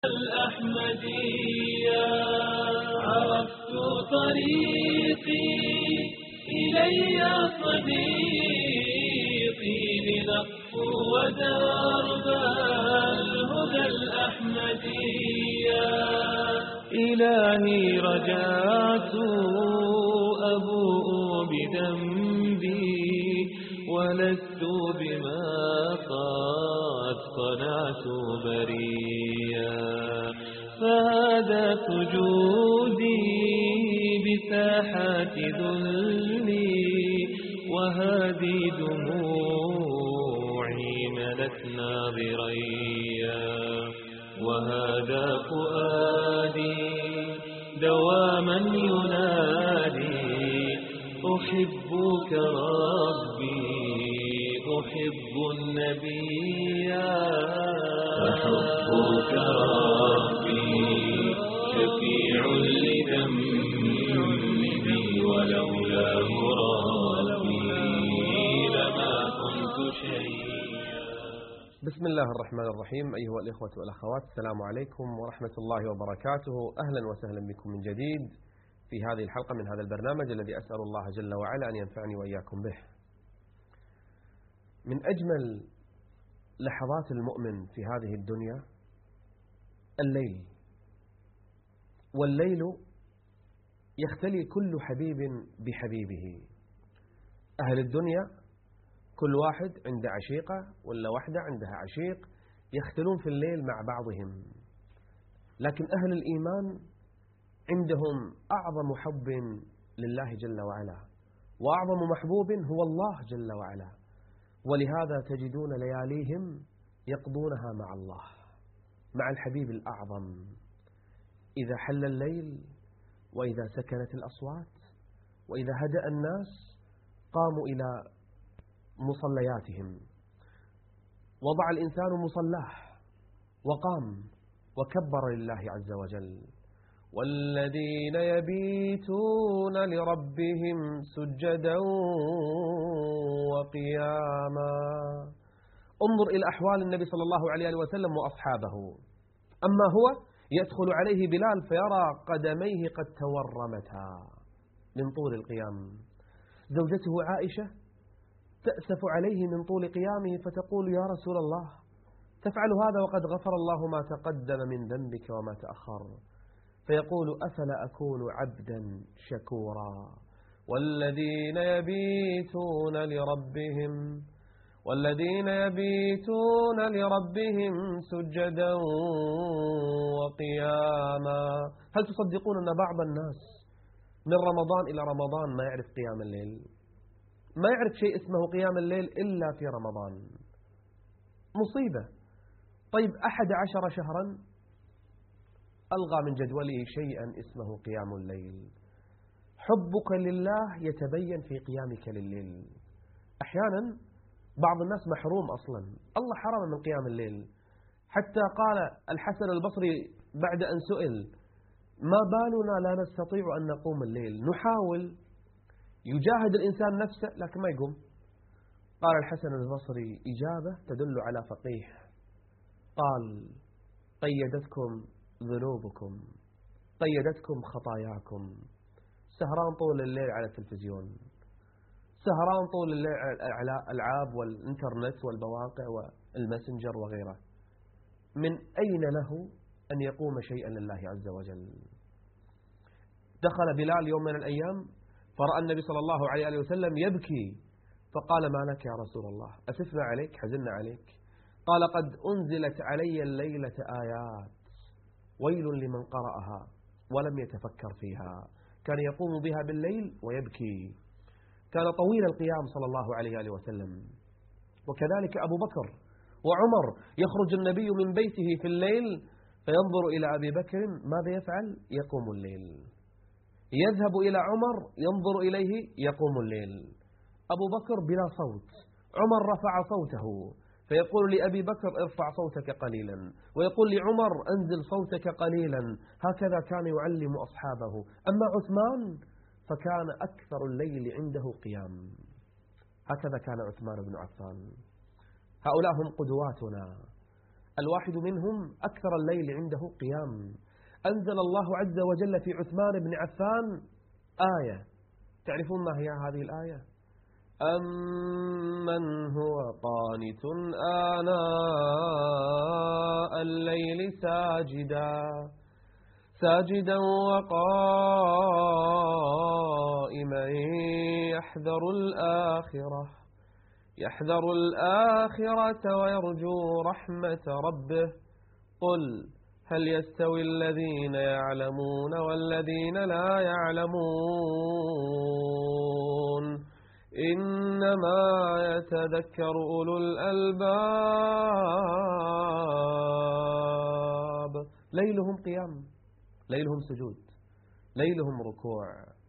الأحمدية عرفت طريقي إلي صديقي لنقفو ودرب الهدى الأحمدية إلهي رجعت أبوء بذنبي ولست بما قد صنعت بريا فهذا سجودي بساحات ذلي وهذه دموعي ملت ناظريا وهذا فؤادي دواما ينادي أحبك ربي أحب النبي أحبك ربي شفيع لذنبي ولولاه ربي لما كنت شيئا. بسم الله الرحمن الرحيم. أيها الإخوة والأخوات، السلام عليكم ورحمة الله وبركاته. أهلا وسهلا بكم من جديد في هذه الحلقة من هذا البرنامج الذي أسأل الله جل وعلا أن ينفعني وإياكم به. من أجمل لحظات المؤمن في هذه الدنيا الليل، والليل يختلي كل حبيب بحبيبه. أهل الدنيا كل واحد عنده عشيقة ولا واحدة عندها عشيق، يختلون في الليل مع بعضهم. لكن أهل الإيمان عندهم أعظم حب لله جل وعلا، وأعظم محبوب هو الله جل وعلا، ولهذا تجدون لياليهم يقضونها مع الله، مع الحبيب الأعظم. إذا حل الليل وإذا سكنت الأصوات وإذا هدأ الناس قاموا إلى مصلياتهم، وضع الإنسان مصلاه وقام وكبر لله عز وجل. والذين يبيتون لربهم سجدا وقياما. انظر إلى أحوال النبي صلى الله عليه وسلم وأصحابه. أما هو يدخل عليه بلال فيرى قدميه قد تورمتا من طول القيام. زوجته عائشة تأسف عليه من طول قيامه فتقول: يا رسول الله، تفعل هذا وقد غفر الله ما تقدم من ذنبك وما تأخر. فيقول: أفلا أكون عبدا شكورا. والذين يبيتون لربهم سجدا وقياما. هل تصدقون أن بعض الناس من رمضان إلى رمضان ما يعرف قيام الليل؟ ما يعرف شيء اسمه قيام الليل إلا في رمضان. مصيبة. طيب 11 شهرا ألغى من جدوله شيئا اسمه قيام الليل. حبك لله يتبين في قيامك لليل. أحيانا بعض الناس محروم أصلا، الله حرم من قيام الليل. حتى قال الحسن البصري بعد أن سئل: ما بالنا لا نستطيع أن نقوم الليل؟ نحاول، يجاهد الإنسان نفسه لكن ما يقوم. قال الحسن البصري إجابة تدل على فقيه، قال: قيدتكم ذنوبكم، قيدتكم خطاياكم. سهران طول الليل على التلفزيون، سهران طول الليل على الألعاب والإنترنت والمواقع والماسنجر وغيره. من أين له أن يقوم شيئا لله عز وجل؟ دخل بلال يوم من الأيام فرأى النبي صلى الله عليه وسلم يبكي، فقال: ما لك يا رسول الله؟ أسفنا عليك، حزنا عليك. قال: قد أنزلت علي الليلة آيات ويل لمن قرأها ولم يتفكر فيها. كان يقوم بها بالليل ويبكي، كان طويل القيام صلى الله عليه وسلم. وكذلك أبو بكر وعمر، يخرج النبي من بيته في الليل فينظر إلى أبي بكر ماذا يفعل؟ يقوم الليل. يذهب إلى عمر ينظر إليه يقوم الليل. أبو بكر بلا صوت، عمر رفع صوته فيقول لأبي بكر: ارفع صوتك قليلا، ويقول لعمر: انزل صوتك قليلا. هكذا كان يعلم أصحابه. أما عثمان فكان أكثر الليل عنده قيام. هكذا كان عثمان بن عفان. هؤلاء هم قدواتنا الواحد منهم أكثر الليل عنده قيام. أنزل الله عز وجل في عثمان بن عفان آية، تعرفون ما هي هذه الآية؟ أمن هو قانت آناء الليل ساجدا وقائما يحذر الآخرة ويرجو رحمة ربه قل هل يستوي الذين يعلمون والذين لا يعلمون إنما يتذكر أولو الألباب. ليلهم قيام، ليلهم سجود، ليلهم ركوع.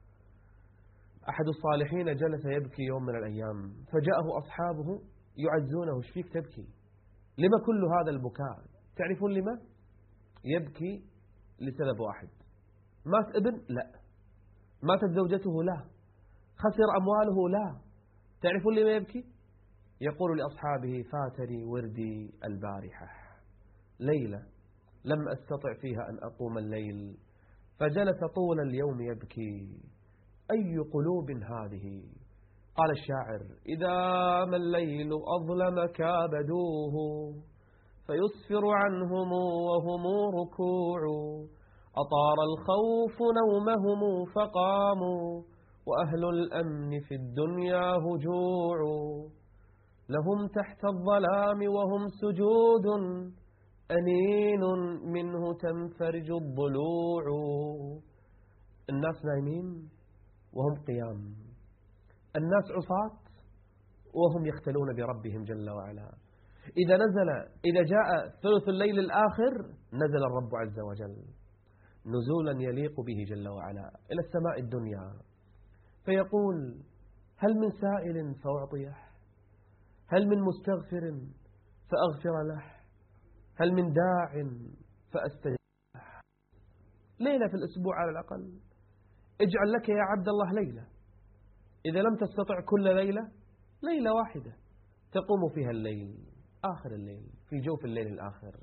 أحد الصالحين جلس يبكي يوم من الأيام، فجاءه أصحابه يعزونه: ايش فيك تبكي؟ لما كل هذا البكاء؟ تعرفون لما؟ يبكي لسبب واحد: مات ابن؟ لا. ماتت زوجته؟ لا. خسر أمواله؟ لا. تعرفون لما يبكي؟ يقول لأصحابه: فاتني وردي البارحة، ليلة لم أستطع فيها أن أقوم الليل، فجلس طول اليوم يبكي. أي قلوب هذه؟ قال الشاعر: إذا ما الليل أظلم كابدوه، فيسفر عنهم وهم ركوع، أطار الخوف نومهم فقاموا، وأهل الأمن في الدنيا هجوع، لهم تحت الظلام وهم سجود، أنين منه تنفرج الضلوع. الناس نايمين وهم قيام، الناس عصاة وهم يختلون بربهم جل وعلا. إذا جاء ثلث الليل الآخر نزل الرب عز وجل نزولا يليق به جل وعلا إلى السماء الدنيا، فيقول: هل من سائل فأعطيه؟ هل من مستغفر فأغفر له؟ هل من داع فأستجيب له؟ ليلة في الأسبوع على الأقل. اجعل لك يا عبد الله ليلة، إذا لم تستطع كل ليلة واحدة تقوم فيها الليل، آخر الليل، في جوف الليل الآخر.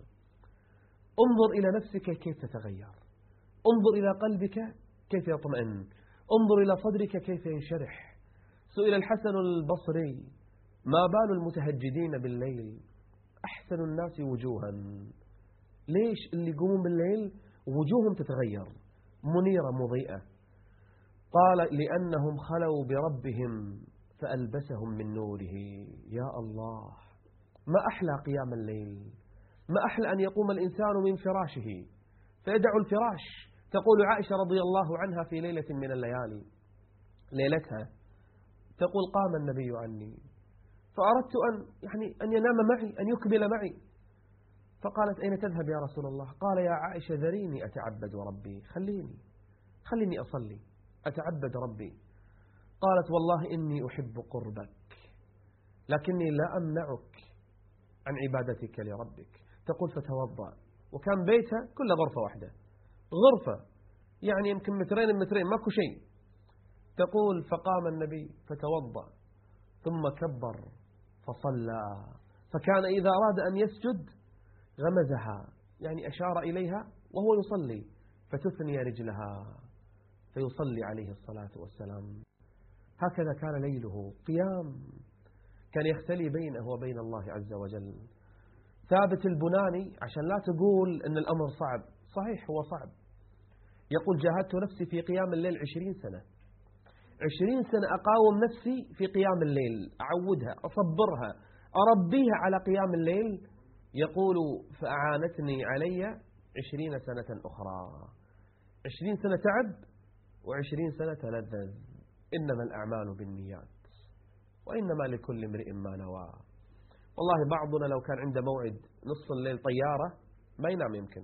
انظر إلى نفسك كيف تتغير، انظر إلى قلبك كيف يطمئن، انظر إلى صدرك كيف ينشرح. سئل الحسن البصري: ما بال المتهجدين بالليل أحسن الناس وجوها؟ ليش اللي يقومون بالليل وجوههم تتغير منيرة مضيئة؟ قال: لأنهم خلوا بربهم فألبسهم من نوره. يا الله، ما أحلى قيام الليل، ما أحلى أن يقوم الإنسان من فراشه فيدع الفراش. تقول عائشة رضي الله عنها في ليلة من الليالي، ليلتها، تقول: قام النبي عني فأردت أن ينام معي، أن يكمل معي، فقالت: أين تذهب يا رسول الله؟ قال: يا عائشة ذريني أتعبد ربي، خليني أصلي أتعبد ربي. قالت: والله إني أحب قربك لكني لا أمنعك عن عبادتك لربك. تقول: فتوضأ، وكان بيتها كل غرفة واحدة، غرفة يعني يمكن مترين ماكو شيء. تقول: فقام النبي فتوضأ ثم كبر فصلى، فكان إذا أراد أن يسجد غمزها، يعني أشار إليها وهو يصلي، فتثني رجلها فيصلي عليه الصلاة والسلام. هكذا كان ليله قيام، كان يختلي بينه وبين الله عز وجل. ثابت البناني، عشان لا تقول أن الأمر صعب، صحيح هو صعب، يقول: جاهدت نفسي في قيام الليل 20 سنة، 20 سنة أقاوم نفسي في قيام الليل، أعودها، أصبرها، أربيها على قيام الليل. يقول: فأعانتني علي 20 سنة أخرى، 20 سنة تعب و20 سنة تلذذ. إنما الأعمال بالنيات وإنما لكل امرئ ما نوى. والله بعضنا لو كان عنده موعد نصف الليل طيارة ما ينام، يمكن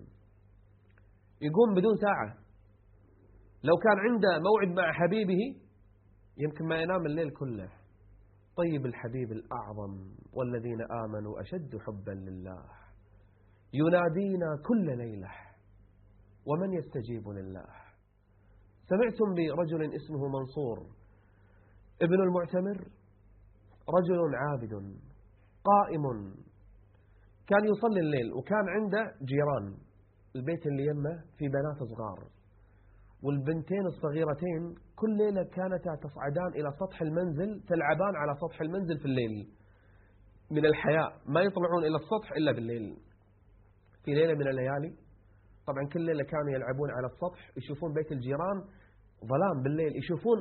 يقوم بدون ساعة. لو كان عنده موعد مع حبيبه يمكن ما ينام الليل كله. طيب الحبيب الأعظم: والذين آمنوا أشد حبا لله، ينادينا كل ليلة، ومن يستجيب لله. سمعتم برجل اسمه منصور ابن المعتمر، رجل عابد قائم كان يصلي الليل وكان عنده جيران، البيت اللي يمه في بنات صغار، والبنتين الصغيرتين كل ليلة كانتا تصعدان إلى سطح المنزل، تلعبان على سطح المنزل في الليل من الحياء، ما يطلعون إلى السطح إلا بالليل. في ليلة من الليالي، طبعا كل ليلة كانوا يلعبون على السطح، يشوفون بيت الجيران ظلام بالليل، يشوفون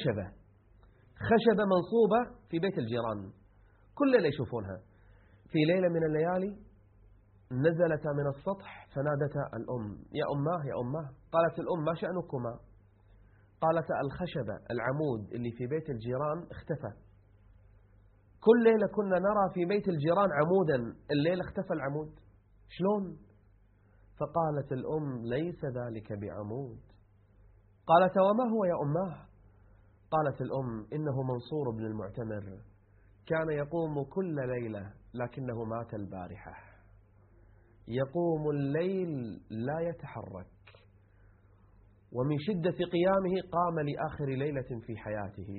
خشبة منصوبة في بيت الجيران، كل ليلة يشوفونها. في ليلة من الليالي نزلتا من السطح فنادتا الأم: يا أماه يا أماه. قالت الأم: ما شأنكما؟ قالتا: الخشبة العمود اللي في بيت الجيران اختفى، كل ليلة كنا نرى في بيت الجيران عمودا، الليلة اختفى العمود، شلون؟ فقالت الأم: ليس ذلك بعمود. قالت: وما هو يا أماه؟ قالت الأم: إنه منصور بن المعتمر، كان يقوم كل ليلة لكنه مات البارحة، يقوم الليل لا يتحرك، ومن شدة قيامه قام لآخر ليلة في حياته.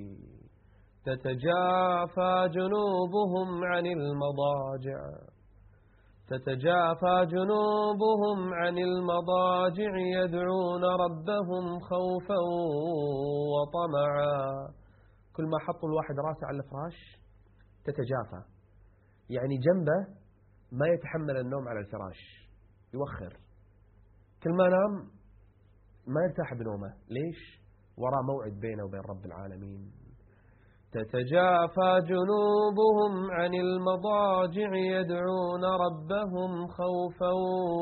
تتجافى جنوبهم عن المضاجع، تتجافى جنوبهم عن المضاجع يدعون ربهم خوفا وطمعا. كل ما حطوا الواحد راسه على الفراش تتجافى، يعني جنبه ما يتحمل النوم على الفراش، يوخر، كل ما نام ما يرتاح بنومه. ليش؟ وراء موعد بينه وبين رب العالمين. تتجافى جنوبهم عن المضاجع يدعون ربهم خوفا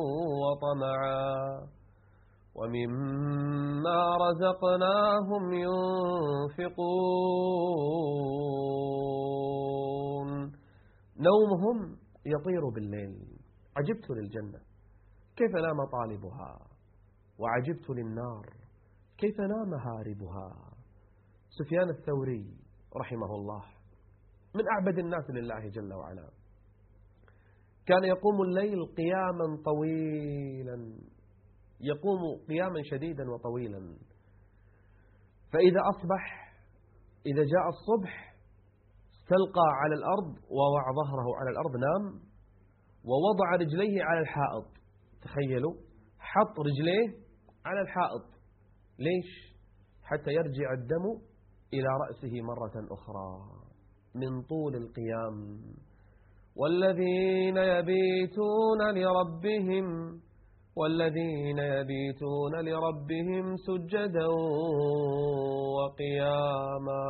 وطمعا ومما رزقناهم ينفقون. نومهم يطير بالليل. عجبت للجنة كيف نام طالبها، وعجبت للنار كيف نام هاربها. سفيان الثوري رحمه الله من أعبد الناس لله جل وعلا، كان يقوم الليل قياما طويلا، يقوم قياما شديدا وطويلا، فإذا أصبح، إذا جاء الصبح استلقى على الأرض ووضع ظهره على الأرض، نام ووضع رجليه على الحائط. تخيلوا، حط رجليه على الحائط. ليش؟ حتى يرجع الدم إلى رأسه مرة أخرى من طول القيام. والذين يبيتون لربهم سجدا وقياما.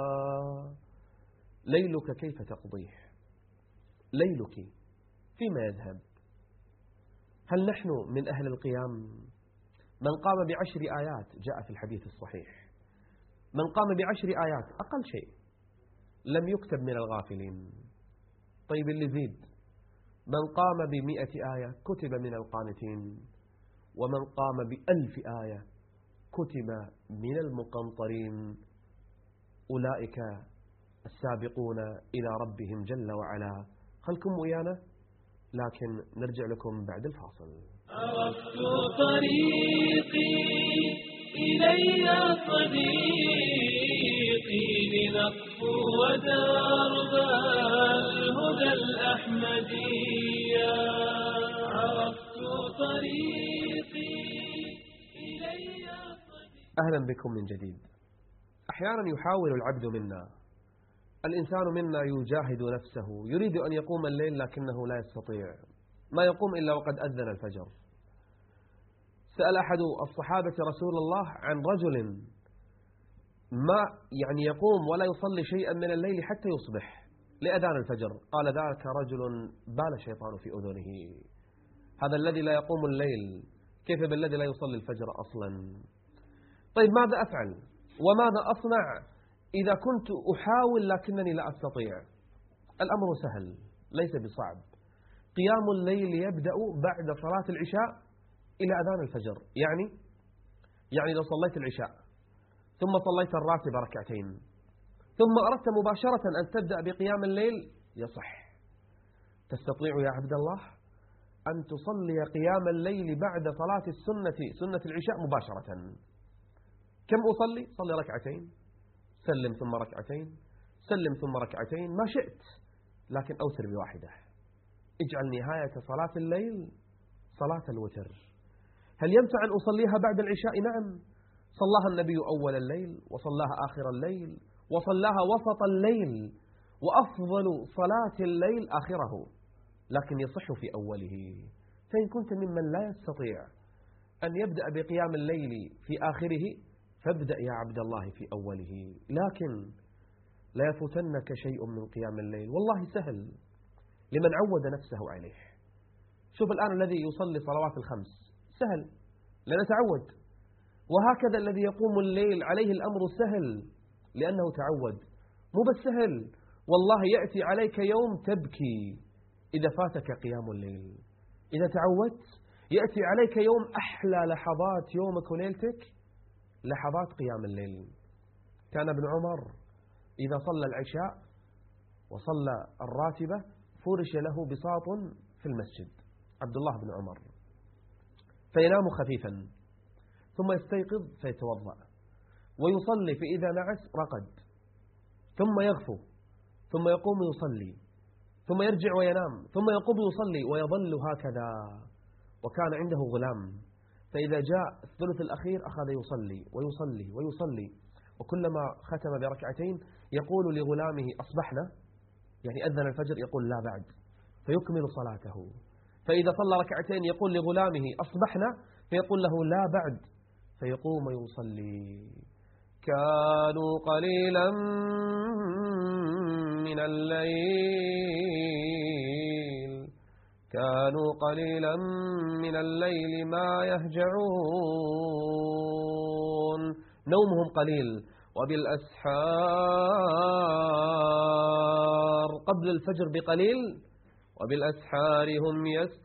ليلك كيف تقضيه؟ ليلك فيما يذهب؟ هل نحن من أهل القيام؟ من قام ب10 آيات جاء في الحديث الصحيح، من قام ب10 آيات أقل شيء لم يكتب من الغافلين. طيب اللي زيد، من قام ب100 آية كتب من القانتين، ومن قام ب1000 آية كتب من المقنطرين. أولئك السابقون إلى ربهم جل وعلا. خلكم ويانا، لكن نرجع لكم بعد الفاصل. عرفت طريقي إلي صديقي، لنقفو ودرب الهدى الأحمدية. عرفت طريقي إلي صديقي. أهلا بكم من جديد. أحيانا يحاول العبد منا، الإنسان منا يجاهد نفسه، يريد أن يقوم الليل لكنه لا يستطيع، ما يقوم إلا وقد أذن الفجر. سأل أحد الصحابة رسول الله عن رجل ما يعني يقوم ولا يصلي شيئا من الليل حتى يصبح لأذان الفجر. قال: ذاك رجل بال الشيطان في أذنه. هذا الذي لا يقوم الليل، كيف بالذي لا يصلي الفجر أصلا؟ طيب ماذا أفعل وماذا أصنع إذا كنت أحاول لكنني لا أستطيع؟ الأمر سهل ليس بصعب. قيام الليل يبدأ بعد صلاة العشاء إلى أذان الفجر. يعني لو صليت العشاء ثم صليت الراتب ركعتين ثم أردت مباشرة أن تبدأ بقيام الليل يصح. تستطيع يا عبد الله أن تصلي قيام الليل بعد صلاة سنة العشاء مباشرة. كم أصلي؟ صلي ركعتين، سلم ثم ركعتين، سلم ثم ركعتين، ما شئت، لكن أوتر بواحدة. اجعل نهاية صلاة الليل صلاة الوتر. هل ينفع أن أصليها بعد العشاء؟ نعم، صلاها النبي أول الليل، وصلاها آخر الليل، وصلاها وسط الليل، وأفضل صلاة الليل آخره، لكن يصح في أوله. فإن كنت ممن لا يستطيع أن يبدأ بقيام الليل في آخره فابدأ يا عبد الله في أوله، لكن لا يفوتنك شيء من قيام الليل، والله سهل لمن عود نفسه عليه. شوف الآن الذي يصلي صلوات الخمس سهل لأنه تعود، وهكذا الذي يقوم الليل عليه الأمر سهل لأنه تعود. مو بس سهل، والله يأتي عليك يوم تبكي إذا فاتك قيام الليل. إذا تعودت يأتي عليك يوم أحلى لحظات يومك وليلتك لحظات قيام الليل. كان ابن عمر إذا صلى العشاء وصلى الراتبة فرش له بساط في المسجد، عبد الله بن عمر، فينام خفيفا ثم يستيقظ فيتوضأ ويصلي، فإذا نعس رقد ثم يغفو ثم يقوم يصلي ثم يرجع وينام ثم يقوم يصلي ويظل هكذا. وكان عنده غلام، فإذا جاء الثلث الأخير أخذ يصلي ويصلي ويصلي، وكلما ختم بركعتين يقول لغلامه أصبحنا، يعني أذن الفجر يقول لا بعد، فيكمل صلاته. فإذا صلى ركعتين يقول لغلامه أصبحنا، فيقول له لا بعد، فيقوم يصلي. كانوا قليلا من الليل كانوا قليلا من الليل ما يهجعون، نومهم قليل، وبالأسحار قبل الفجر بقليل وبالأسحار هم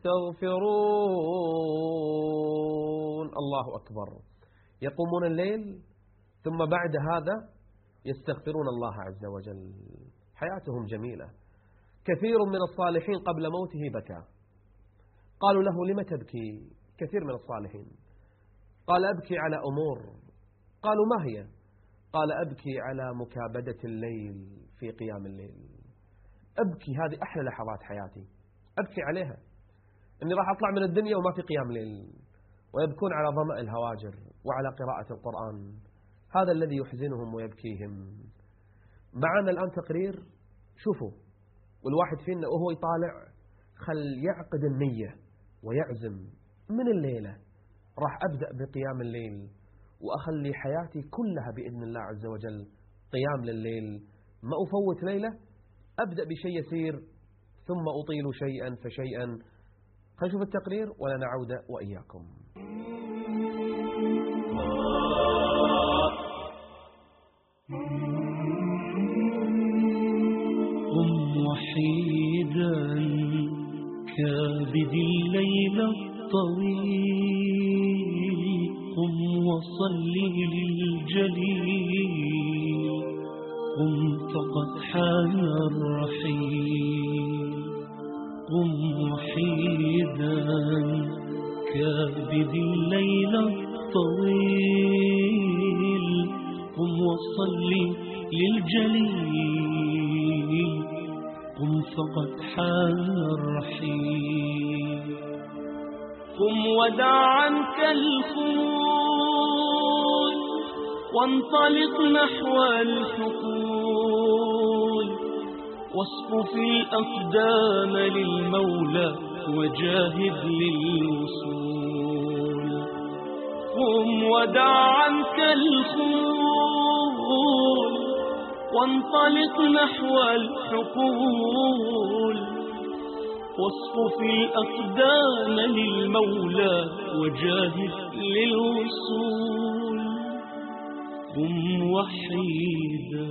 يستغفرون. الله أكبر، يقومون الليل ثم بعد هذا يستغفرون الله عز وجل. حياتهم جميلة. كثير من الصالحين قبل موته بكى، قالوا له لم تبكي؟ كثير من الصالحين قال أبكي على أمور. قالوا ما هي؟ قال أبكي على مكابدة الليل في قيام الليل. أبكي، هذه أحلى لحظات حياتي، أبكي عليها، أني راح أطلع من الدنيا وما في قيام ليل. ويبكون على ظمأ الهواجر وعلى قراءة القرآن، هذا الذي يحزنهم ويبكيهم. معنا الآن تقرير، شوفوا، والواحد فينا وهو يطالع خل يعقد النية ويعزم من الليلة راح أبدأ بقيام الليل، وأخلي حياتي كلها بإذن الله عز وجل قيام لليل. ما أفوت ليلة، أبدأ بشيء يسير ثم أطيل شيئا فشيئا. خلينا نشوف التقرير ولنا عودة وإياكم. قم وحيدا كابد الليل الطويل، قم وصلي للجليل، قم فقد حان الرحيل. قم وحيدا كابد الليل الطويل، قم وصلي للجليل، قم فقد حان الرحيل. قم ودع عنك الخمول وانطلق نحو الحقول، واصفف الأقدام للمولى وجاهد للوصول. قم ودع عنك الخمول وانطلق نحو الحقول، واصفف الأقدام للمولى وجاهد للوصول. قم وحيدا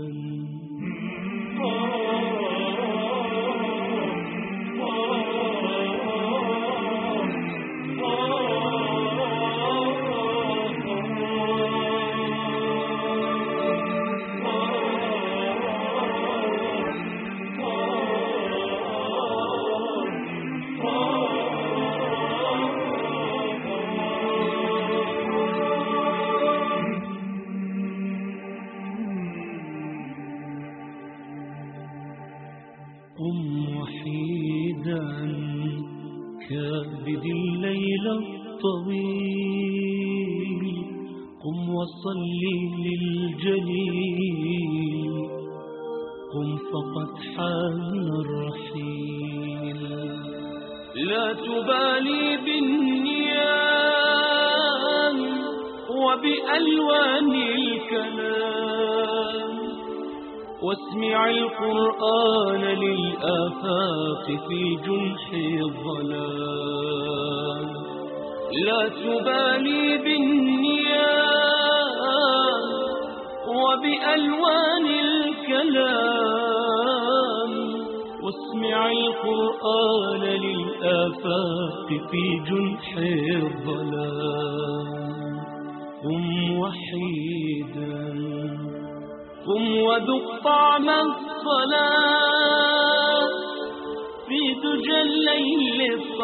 الطويل قم وصلي للجليل قم فقد حان الرحيل لا تبالي بالنيام وبألوان الكلام واسمع القرآن للآفاق في جنح الظلام لا تبالي بالنيام وبألوان الكلام واسمع القرآن للآفاق في جنح الظلام قم وحيدا قم وذق طعم الصلاة في دجى الليل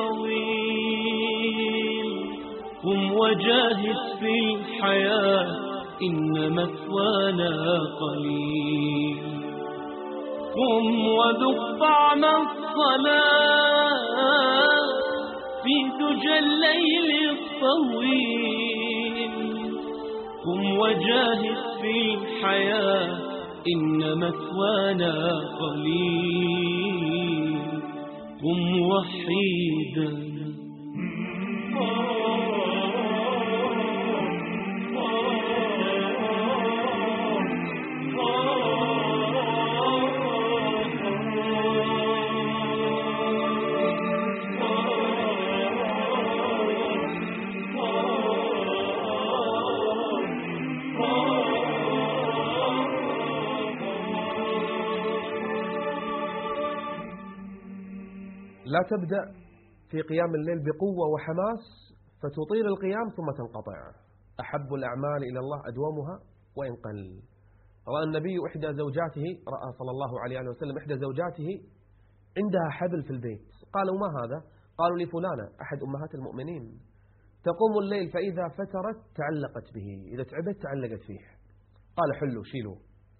الطويل قم وجاهد في الحياة إن مثوانا قليل قم وذق طعم الصلاة في دجى الليل الطويل قم وجاهد في الحياة إن مثوانا قليل قم وحيدا لا تبدأ في قيام الليل بقوة وحماس فتطيل القيام ثم تنقطع. أحب الأعمال إلى الله أدومها وإن قل. رأى النبي إحدى زوجاته، رأى صلى الله عليه وسلم إحدى زوجاته عندها حبل في البيت. قالوا ما هذا؟ قالوا لفلانة أحد أمهات المؤمنين تقوم الليل فإذا فترت تعلقت به، إذا تعبت تعلقت فيه. قال حلوا شيلوا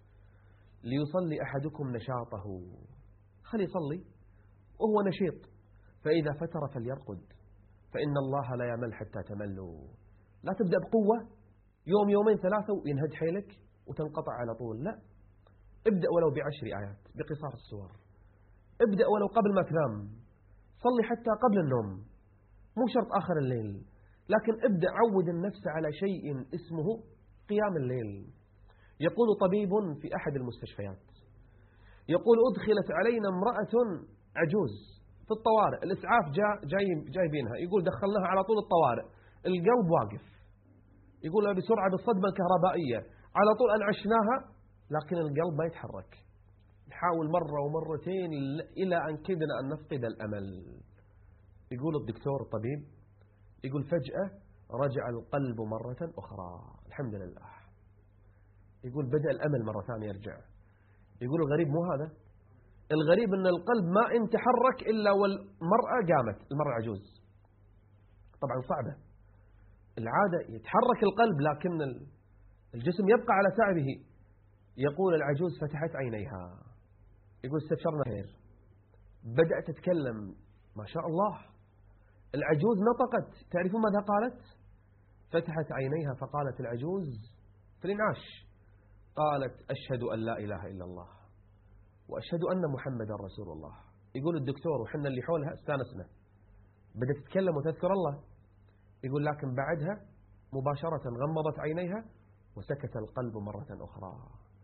ليصلي أحدكم نشاطه، خلي يصلي وهو نشيط، فإذا فتر فليرقد فإن الله لا يمل حتى تملوا. لا تبدأ بقوة يوم يومين ثلاثة وينهد حيلك وتنقطع على طول، لا، ابدأ ولو ب10 آيات بقصار السور، ابدأ ولو قبل ما تنام، صلي حتى قبل النوم، مو شرط آخر الليل، لكن ابدأ عود النفس على شيء اسمه قيام الليل. يقول طبيب في أحد المستشفيات، يقول أدخلت علينا امرأة عجوز في الطوارئ، الإسعاف جايبينها، يقول دخلناها على طول الطوارئ، القلب واقف، يقول بسرعة بالصدمة الكهربائية على طول أنعشناها لكن القلب ما يتحرك. نحاول مرة ومرتين إلى أن كدنا أن نفقد الأمل. يقول الدكتور الطبيب، يقول فجأة رجع القلب مرة أخرى، الحمد لله. يقول بدأ الأمل مرة ثانية يرجع. يقول الغريب مو هذا، الغريب أن القلب ما انتحرك إلا والمرأة قامت، المرأة عجوز. طبعا صعبة العادة، يتحرك القلب لكن الجسم يبقى على تعبه. يقول العجوز فتحت عينيها، يقول استبشرنا خير، بدأت تتكلم، ما شاء الله. العجوز نطقت، تعرفون ماذا قالت؟ فتحت عينيها فقالت العجوز في الإنعاش، قالت أشهد أن لا إله إلا الله وأشهد أن محمدا رسول الله. يقول الدكتور وحنا اللي حولها استانسنا، بدأت تتكلم وتذكر الله. يقول لكن بعدها مباشرة غمضت عينيها وسكت القلب مرة أخرى.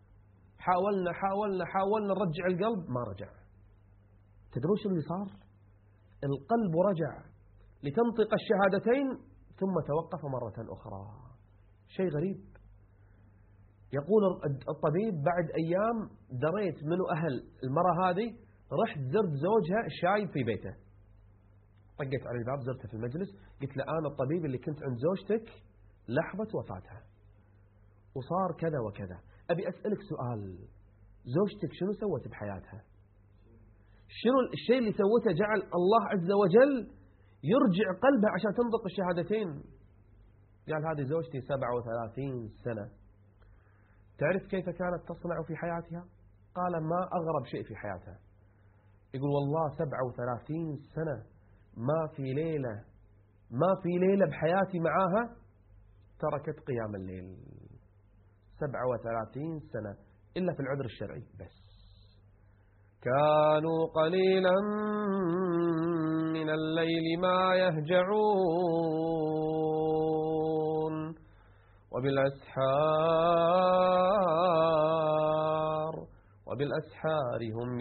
حاولنا نرجع القلب، ما رجع. تدرون شو اللي صار؟ القلب رجع لتنطق الشهادتين ثم توقف مرة أخرى. شيء غريب. يقول الطبيب بعد أيام دريت منو أهل المرأة هذه، رحت زرت زوجها شايب في بيته، طقت على الباب، زرته في المجلس، قلت له أنا الطبيب اللي كنت عند زوجتك لحظة وفاتها وصار كذا وكذا، أبي أسألك سؤال، زوجتك شنو سوت بحياتها؟ شنو الشيء اللي سوته جعل الله عز وجل يرجع قلبها عشان تنطق الشهادتين؟ قال هذه زوجتي 37 سنة. تعرف كيف كانت تصنع في حياتها؟ قال ما أغرب شيء في حياتها. يقول والله 37 سنة ما في ليلة ما في ليلة بحياتي معاها تركت قيام الليل. 37 سنة إلا في العذر الشرعي بس. كانوا قليلا من الليل ما يهجعون وبالأسحار هم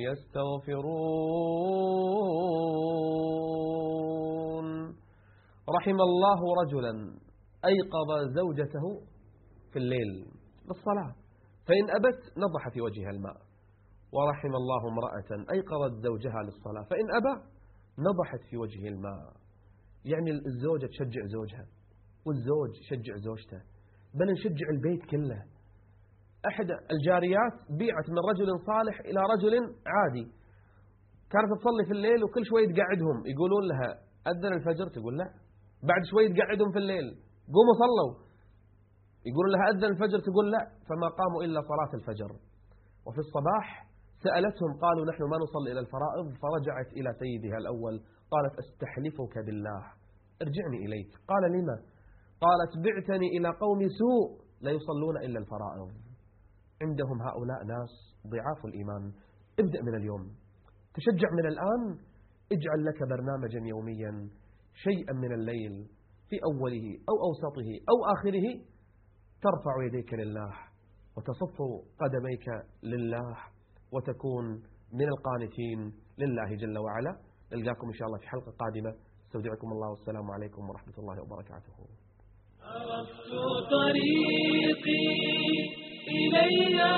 يستغفرون. رحم الله رجلا أيقظ زوجته في الليل بالصلاة فإن أبت نضح في وجهها الماء، ورحم الله امرأة أيقظت زوجها للصلاة فإن أبى نضحت في وجهه الماء. يعني الزوجة تشجع زوجها والزوج يشجع زوجته، بل نشجع البيت كله. أحد الجاريات بيعت من رجل صالح إلى رجل عادي، كانت تصلي في الليل وكل شوي تقعدهم، يقولون لها أذن الفجر تقول لا، بعد شوي تقعدهم في الليل قوموا صلوا، يقولون لها أذن الفجر تقول لا، فما قاموا إلا صلاة الفجر. وفي الصباح سألتهم قالوا نحن ما نصلي إلى الفرائض، فرجعت إلى سيدها الأول قالت أستحلفك بالله ارجعني إليك. قال لما؟ قالت بعتني إلى قوم سوء لا يصلون إلا الفرائض. عندهم هؤلاء ناس ضعاف الإيمان. ابدأ من اليوم، تشجع من الآن، اجعل لك برنامجا يوميا، شيئا من الليل في أوله أو أوسطه أو آخره ترفع يديك لله وتصف قدميك لله وتكون من القانتين لله جل وعلا. نلقاكم إن شاء الله في حلقة قادمة. استودعكم الله والسلام عليكم ورحمة الله وبركاته. عرفت طريقي إلي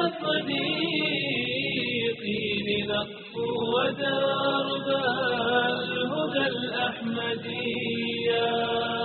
صديقي لنقفو ودرب الهدى الأحمدية.